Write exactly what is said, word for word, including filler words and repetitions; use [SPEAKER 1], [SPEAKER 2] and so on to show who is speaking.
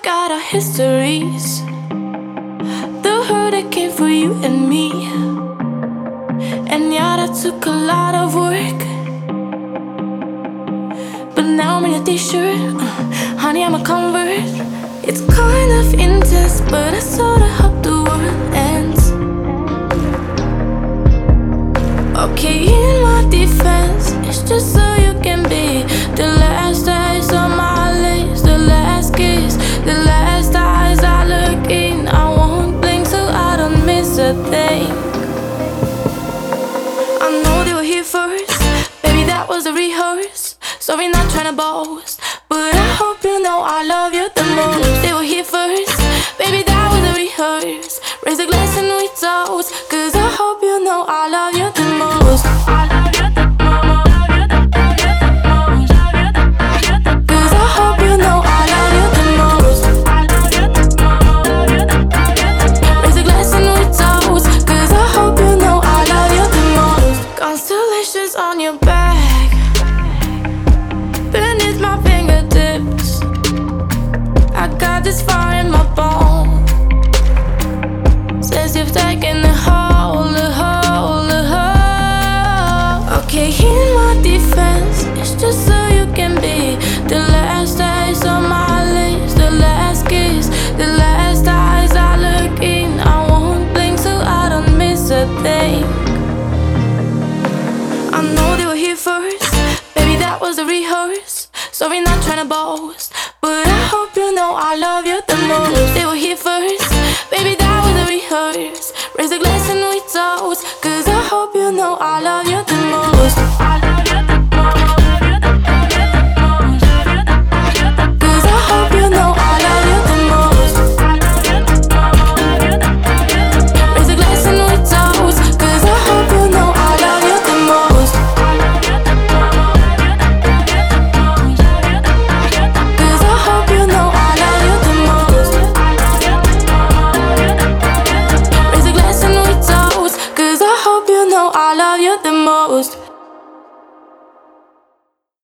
[SPEAKER 1] got our histories, the hurt that came for you and me. And yeah, that took a lot of work, but now I'm in a t-shirt, uh, honey, I'm a convert. It's kind of intense, but I sorta hope the world ends. Okay, in my defense, it's just so you can be the last days of my life, the last kiss, the last eyes I look in. I won't blink so I don't miss a thing. I know they were here first, baby, that was a rehearse. Sorry, not trying to boast, but I hope you know I love you the most. They were here first, baby, that was a rehearse. Raise a glass and we toast, cause I hope you know I love you the most. I love you the most. Cause I hope you know I love you the most. Raise a glass and we toast, cause I hope you know I love you the most. Constellations on your back, beneath my fingertips, I got this fire in my bones. Says you've taken the whole, the whole, the whole. Okay, in my defense, it's just so you can be the last days of my lips, the last kiss, the last eyes I look in. I won't blink so I don't miss a thing. I know they were here first, baby, that was a rehearse. Sorry, not trying to boast, but I hope you know I love you the most. They were here first, baby, that was a rehearse. Raise a glass and we toast, cause I hope you know I love you the most. I love you the most. Cause I hope you know I love you the most. Raise a glass and we toast, cause I hope you know I love you the most. Cause I hope you know I love you the most. Raise a glass and we toast, cause I hope you know I love you the most.